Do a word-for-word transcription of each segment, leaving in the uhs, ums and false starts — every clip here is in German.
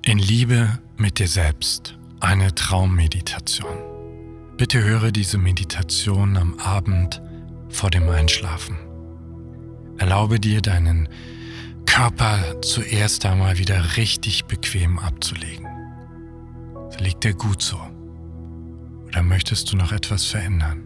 In Liebe mit dir selbst, eine Traummeditation. Bitte höre diese Meditation am Abend vor dem Einschlafen. Erlaube dir, deinen Körper zuerst einmal wieder richtig bequem abzulegen. Liegt dir gut so? Oder möchtest du noch etwas verändern?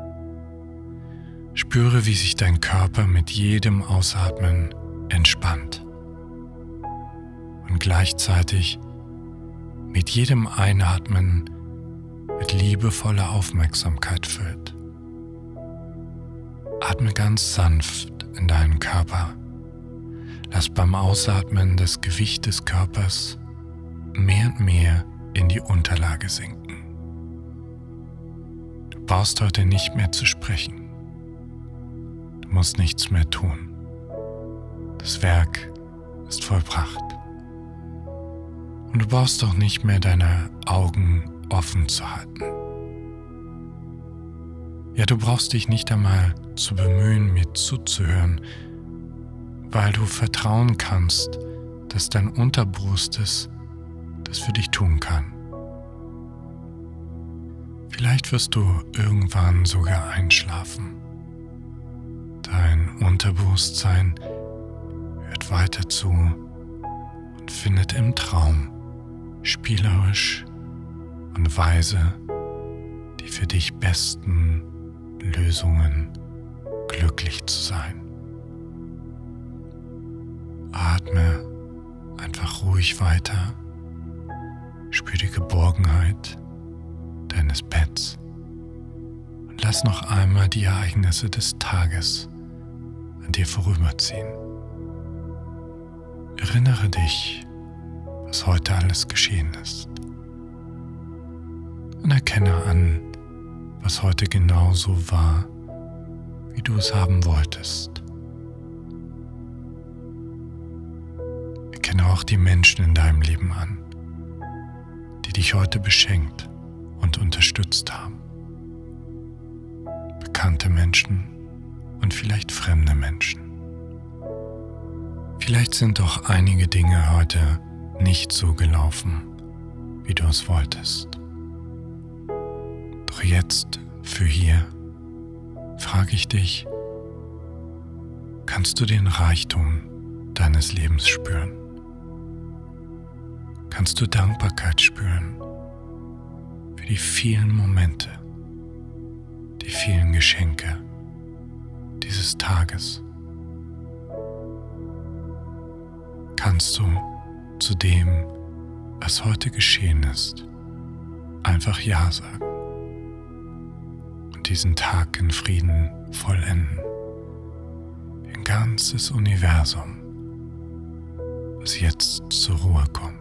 Spüre, wie sich dein Körper mit jedem Ausatmen entspannt und gleichzeitig mit jedem Einatmen mit liebevoller Aufmerksamkeit füllt. Atme ganz sanft in deinen Körper. Lass beim Ausatmen das Gewicht des Körpers mehr und mehr in die Unterlage sinken. Du brauchst heute nicht mehr zu sprechen. Du musst nichts mehr tun. Das Werk ist vollbracht. Und du brauchst auch nicht mehr deine Augen offen zu halten. Ja, du brauchst dich nicht einmal zu bemühen, mir zuzuhören, weil du vertrauen kannst, dass dein Unterbewusstes das für dich tun kann. Vielleicht wirst du irgendwann sogar einschlafen. Dein Unterbewusstsein hört weiter zu und findet im Traum spielerisch und weise die für dich besten Lösungen, glücklich zu sein. Atme einfach ruhig weiter, spür die Geborgenheit deines Betts und lass noch einmal die Ereignisse des Tages an dir vorüberziehen. Erinnere dich, was heute alles geschehen ist. Und erkenne an, was heute genau so war, wie du es haben wolltest. Erkenne auch die Menschen in deinem Leben an, die dich heute beschenkt und unterstützt haben. Bekannte Menschen und vielleicht fremde Menschen. Vielleicht sind doch einige Dinge heute nicht so gelaufen, wie du es wolltest. Doch jetzt, für hier, frage ich dich, kannst du den Reichtum deines Lebens spüren? Kannst du Dankbarkeit spüren für die vielen Momente, die vielen Geschenke dieses Tages? Kannst du zu dem, was heute geschehen ist, einfach Ja sagen und diesen Tag in Frieden vollenden? Ein ganzes Universum, was jetzt zur Ruhe kommt.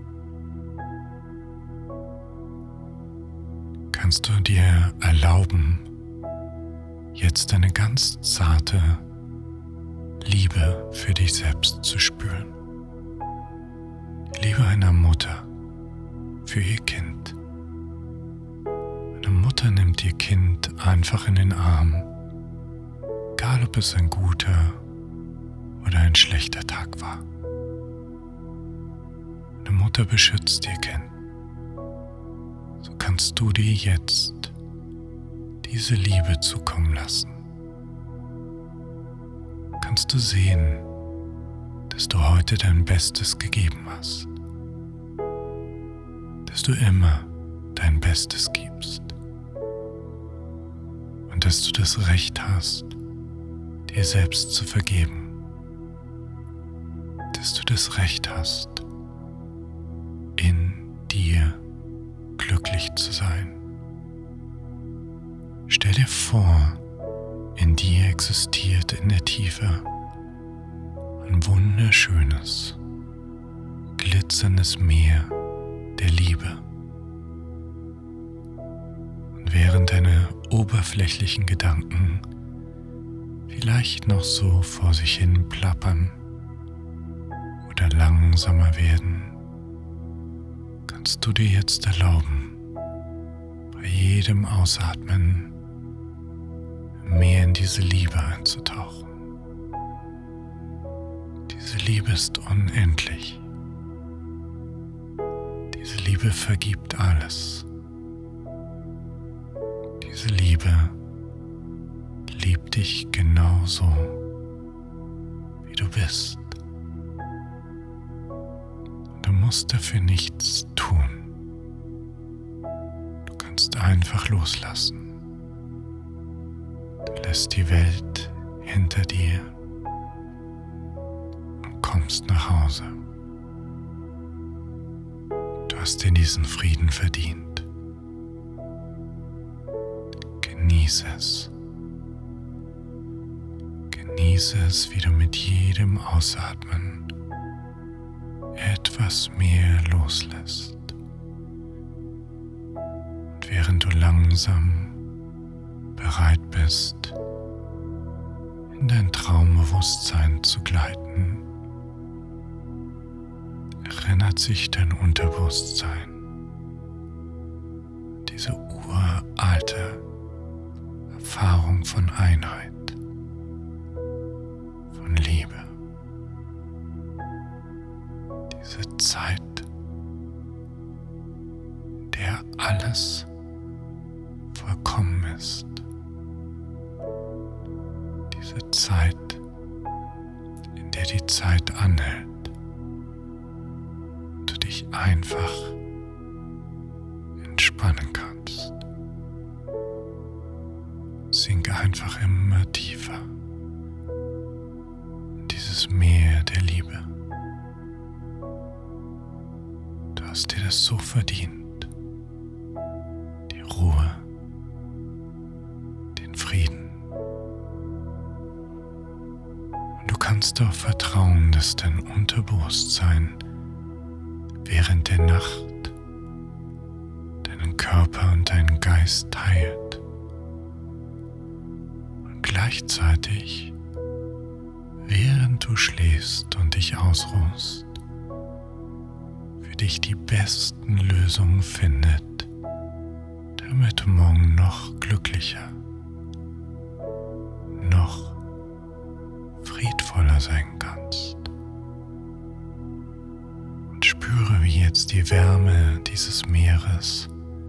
Kannst du dir erlauben, jetzt eine ganz zarte Liebe für dich selbst zu spüren? Die Liebe einer Mutter für ihr Kind. Eine Mutter nimmt ihr Kind einfach in den Arm, egal ob es ein guter oder ein schlechter Tag war. Eine Mutter beschützt ihr Kind. So kannst du dir jetzt diese Liebe zukommen lassen. Kannst du sehen, dass du heute dein Bestes gegeben hast, dass du immer dein Bestes gibst und dass du das Recht hast, dir selbst zu vergeben, dass du das Recht hast, in dir glücklich zu sein. Stell dir vor, in dir existiert in der Tiefe ein wunderschönes, glitzerndes Meer der Liebe. Und während deine oberflächlichen Gedanken vielleicht noch so vor sich hin plappern oder langsamer werden, kannst du dir jetzt erlauben, bei jedem Ausatmen mehr in diese Liebe einzutauchen. Diese Liebe ist unendlich. Liebe vergibt alles. Diese Liebe liebt dich genauso, wie du bist. Und du musst dafür nichts tun. Du kannst einfach loslassen. Du lässt die Welt hinter dir und kommst nach Hause. Du hast dir diesen Frieden verdient. Genieße es. Genieße es, wie du mit jedem Ausatmen etwas mehr loslässt. Und während du langsam bereit bist, in dein Traumbewusstsein zu gleiten, erinnert sich dein Unterbewusstsein an diese uralte Erfahrung von Einheit, von Liebe. Diese Zeit, in der alles vollkommen ist. Diese Zeit, in der die Zeit anhält. Du dich einfach entspannen kannst. Sink einfach immer tiefer in dieses Meer der Liebe. Du hast dir das so verdient. Die Ruhe, den Frieden. Und du kannst darauf vertrauen, dass dein Unterbewusstsein während der Nacht deinen Körper und deinen Geist teilt und gleichzeitig, während du schläfst und dich ausruhst, für dich die besten Lösungen findet, damit du morgen noch glücklicher, noch friedvoller sein kannst. Spüre, wie jetzt die Wärme dieses Meeres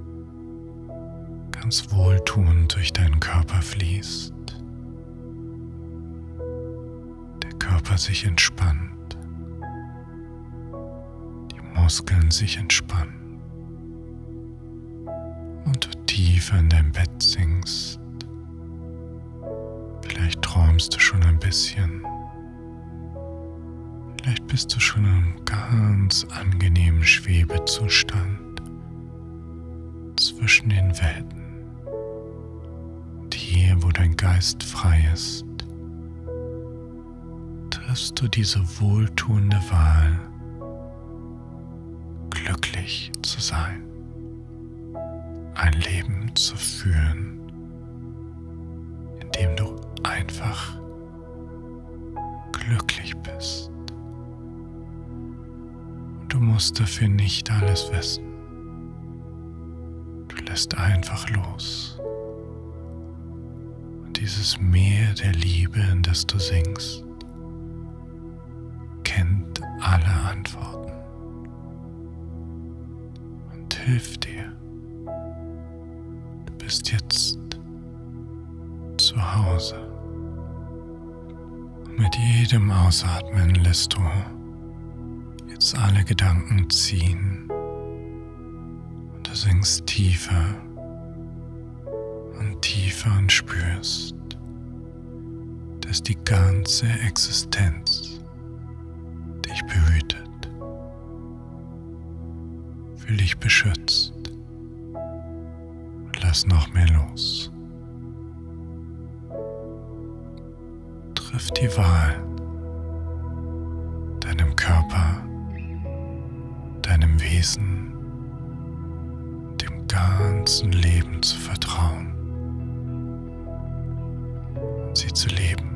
ganz wohltuend durch deinen Körper fließt. Der Körper sich entspannt, die Muskeln sich entspannen und du tiefer in dein Bett sinkst. Vielleicht träumst du schon ein bisschen. Vielleicht bist du schon in einem ganz angenehmen Schwebezustand zwischen den Welten. Und hier, wo dein Geist frei ist, triffst du diese wohltuende Wahl, glücklich zu sein, ein Leben zu führen, in dem du einfach glücklich bist. Du musst dafür nicht alles wissen. Du lässt einfach los. Und dieses Meer der Liebe, in das du sinkst, kennt alle Antworten und hilft dir. Du bist jetzt zu Hause. Und mit jedem Ausatmen lässt du jetzt alle Gedanken ziehen und du sinkst tiefer und tiefer und spürst, dass die ganze Existenz dich behütet, fühl dich beschützt und lass noch mehr los. Triff die Wahl, deinem Körper, deinem Wesen, dem ganzen Leben zu vertrauen und sie zu leben.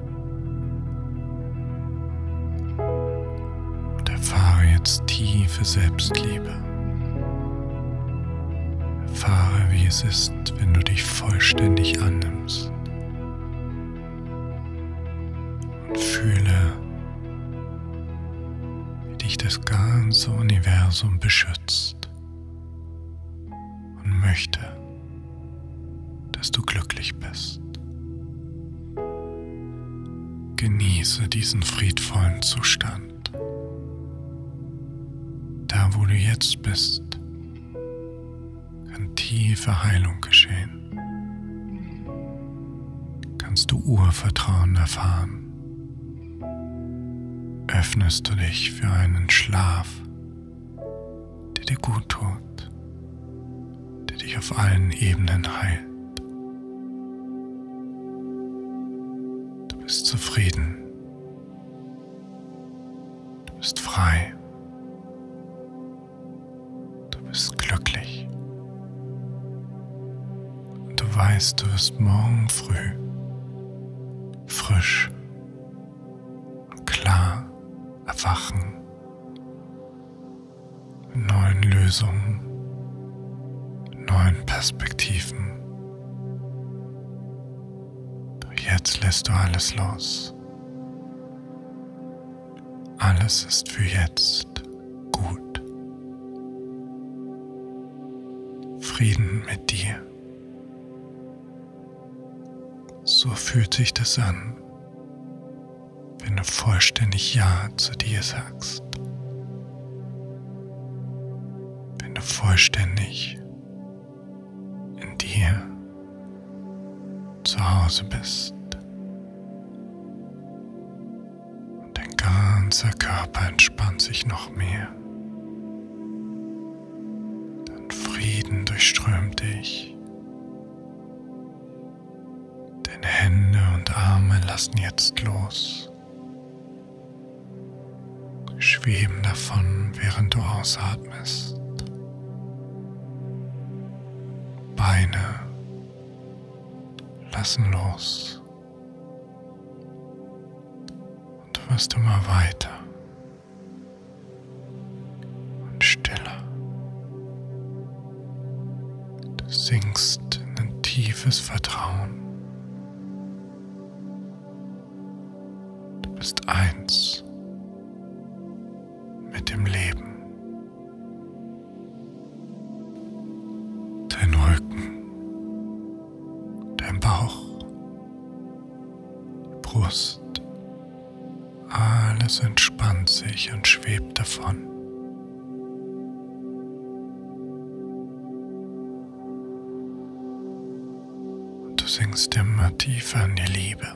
Und erfahre jetzt tiefe Selbstliebe. Erfahre, wie es ist, wenn du dich vollständig annimmst. Und fühle, wie dich das ganze Universum beschützt möchte, dass du glücklich bist. Genieße diesen friedvollen Zustand. Da, wo du jetzt bist, kann tiefe Heilung geschehen. Kannst du Urvertrauen erfahren. Öffnest du dich für einen Schlaf, der dir gut tut, der dich auf allen Ebenen heilt. Du bist zufrieden. Du bist frei. Du bist glücklich. Und du weißt, du wirst morgen früh frisch und klar erwachen mit neuen Lösungen, mit neuen Perspektiven. Doch jetzt lässt du alles los. Alles ist für jetzt gut. Frieden mit dir. So fühlt sich das an, wenn du vollständig Ja zu dir sagst. Wenn du vollständig in dir zu Hause bist und dein ganzer Körper entspannt sich noch mehr. Dein Frieden durchströmt dich. Deine Hände und Arme lassen jetzt los. Schweben davon, während du ausatmest. Beine lassen los. Und du wirst immer weiter und stiller. Du sinkst in ein tiefes Vertrauen. Du bist eins mit dem Leben. Dein Rücken, dein Bauch, die Brust, alles entspannt sich und schwebt davon. Und du sinkst immer tiefer in die Liebe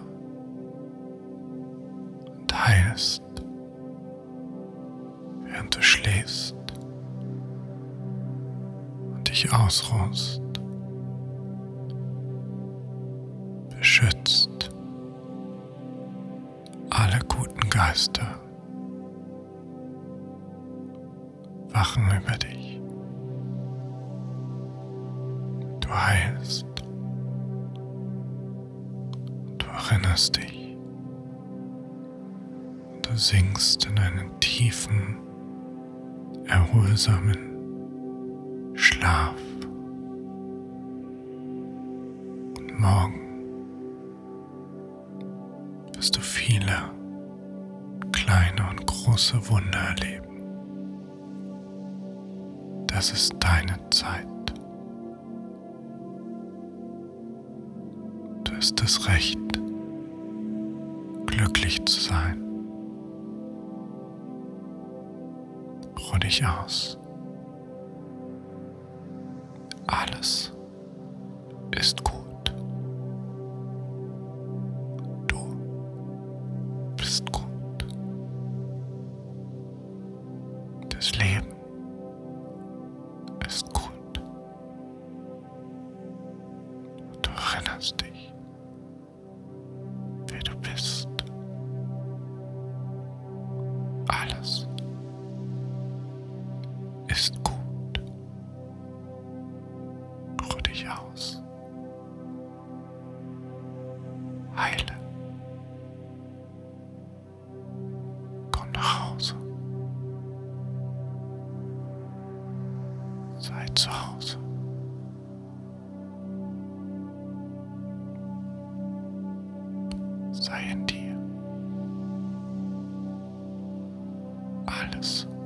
und heilst, während du schläfst und dich ausruhst, beschützt alle guten Geister wachen über dich. Du heilst und du erinnerst dich. Du sinkst in einen tiefen, erholsamen Schlaf. Und morgen wirst du viele kleine und große Wunder erleben. Das ist deine Zeit. Du hast das Recht, glücklich zu sein. Ruh dich aus. Alles ist gut. Du bist gut. Das Leben ist gut. Du erinnerst dich, wer du bist. Alles ist gut. Ruh dich aus. Heile. Komm nach Hause. Sei zu Hause. Sei in dir. Alles